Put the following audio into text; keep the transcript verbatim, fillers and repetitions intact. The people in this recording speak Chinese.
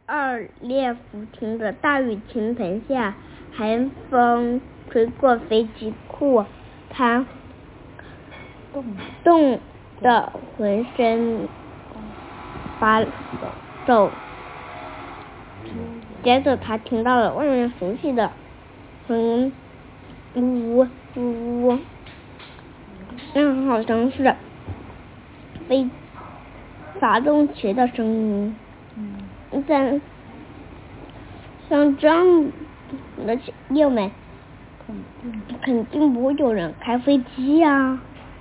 二列扶停着大雨倾盆下，寒风吹过飞机库，他冻得浑身发抖。接着他听到了外面熟悉的声音，呜呜呜呜，那好像是飞发动机的声音。嗯，但像这样的夜晚肯定不会有人开飞机呀、啊。